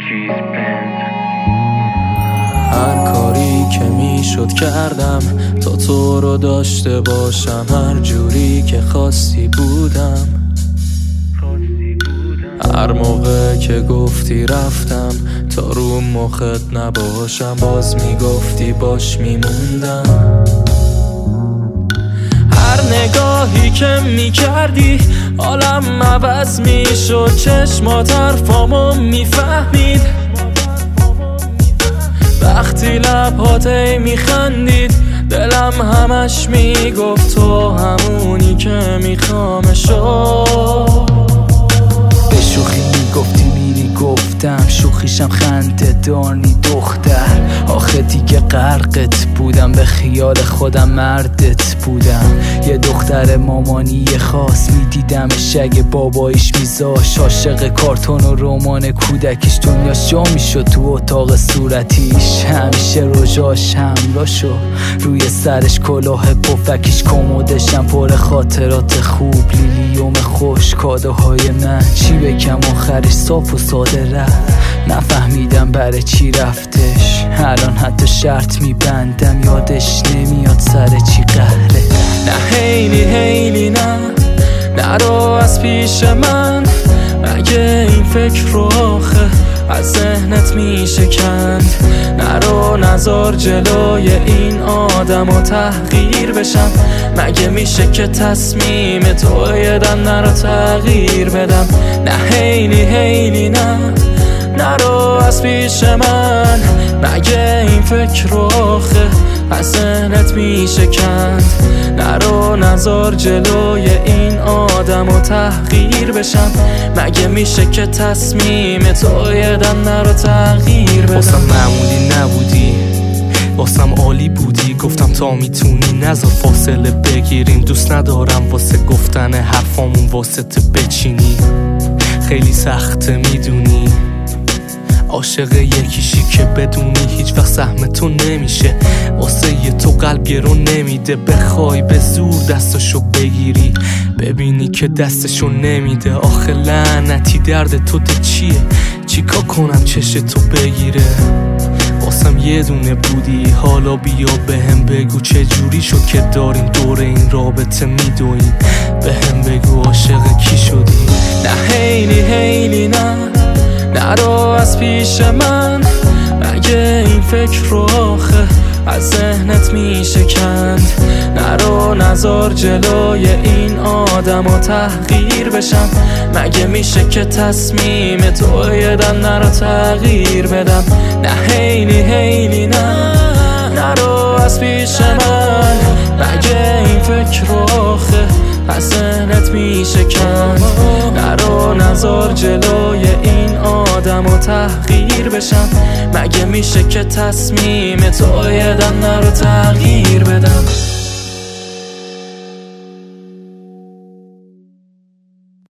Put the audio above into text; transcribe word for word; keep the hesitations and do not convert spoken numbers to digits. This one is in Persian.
هر کاری که میشد کردم تا تو رو داشته باشم، هر جوری که خواستی بودم. هر موقع که گفتی رفتم تا رو مخت نباشم، باز میگفتی باش میموندم. هر نگاهی که میکردی حالم عوض میشد، چشمات حرفامو میفهمید. وقتی لبهات میخندید دلم همش میگفت تو همونی که میخوامشو. به شوخی میگفتی میری، گفتم شوخیشم خنده دانی دختر. آخه دیگه غرقت بودم، به خیال خودم مردت بودم. یه دختر مامانی خاص میدیدمش، اگه بابایش میذاش عاشق کارتون و رمان کودکیش. دنیاش جا میشد تو اتاق صورتیش، همیشه روژاش همراشو، روی سرش کلاه پفکیش. کمودشم پر خاطرات خوب، لیلیوم خوش، کادوهای من. چی بگم آخرش صاف و ساده رفت، نفهمیدم برای چی رفتش. الان حتی شرط میبندم یادش نمیاد سر چی قهره. نه خیلی خیلی نه، نرو از پیش من. مگه این فکر رو آخه از ذهنت میشکند؟ نرو نزار جلوی این آدم و تحقیر بشم. مگه میشه که تصمیم تو یه دم نرو تغییر بدم؟ نه خیلی خیلی نه، نرو از پیش من. مگه این فکر رو آخه از ذهنت میشکند؟ نرو نزار جلوی این آدم و تحقیر بشم. مگه میشه که تصمیم تو یه دم نرو تغییر بدم؟ واسم معمولی نبودی، واسم عالی بودی. گفتم تا میتونی نذار فاصله بگیریم. دوست ندارم واسه گفتن حرفامون واسطه بچینی. خیلی سخته میدونی، عاشق یکیشی که بدونی هیچ وقت سهم تو نمیشه. واسه یه تو قلب گرون نمیده، بخوای به زور دستشو بگیری ببینی که دستشو نمیده. آخه لعنتی درد تو ده چیه؟ چیکار کنم چش تو بگیره؟ واسم یه دونه بودی، حالا بیا بهم بگو چه جوری شد که داریم دور این رابطه میدویم. بهم بگو عاشق کی شدی؟ نه خیلی خیلی نه، نرو از پیش من. مگه این فکر رو آخه از ذهنت میشکند؟ نرو نزار جلوی این آدم و تحقیر بشم. مگه میشه که تصمیم تو یه دم نرو تغییر بدم؟ نه خیلی خیلی نه، نرو از پیش من. مگه این فکر رو آخه از ذهنت میشکند؟ نرو نزار جلوی این آدم و تحقیر بشم. مگه میشه که تصمیم تو یه دم نرو تغییر بدم؟